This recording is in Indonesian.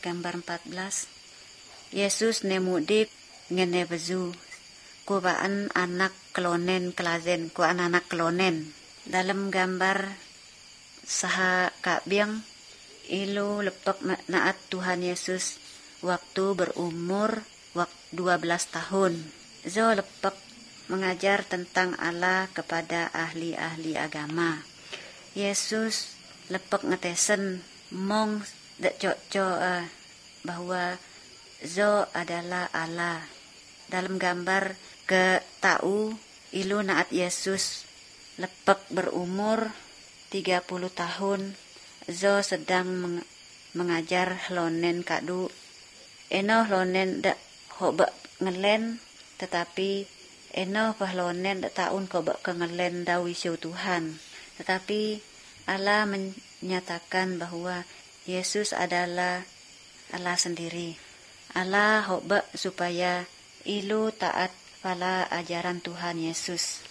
gambar 14. Yesus nemudip ngene bezu. Kubaan anak kelonen kelazen, ku anak kelonen. Dalam gambar saha kabyang ilu lepek naat Tuhan Yesus waktu berumur 12 tahun. Zo lepek mengajar tentang Allah kepada ahli-ahli agama. Yesus lepek ngetesen mong dak bahwa zo adalah Allah. Dalam gambar ke tahu ilu naat Yesus lepek berumur 30 tahun. Zo sedang mengajar lonen kadu. Eno lonen dak hobak ngelen, tetapi eno pahlonen dak taun kobak kengelen dawi siu Tuhan. Tetapi Allah menyatakan bahwa Yesus adalah Allah sendiri. Allah hobak supaya ilu taat pada ajaran Tuhan Yesus.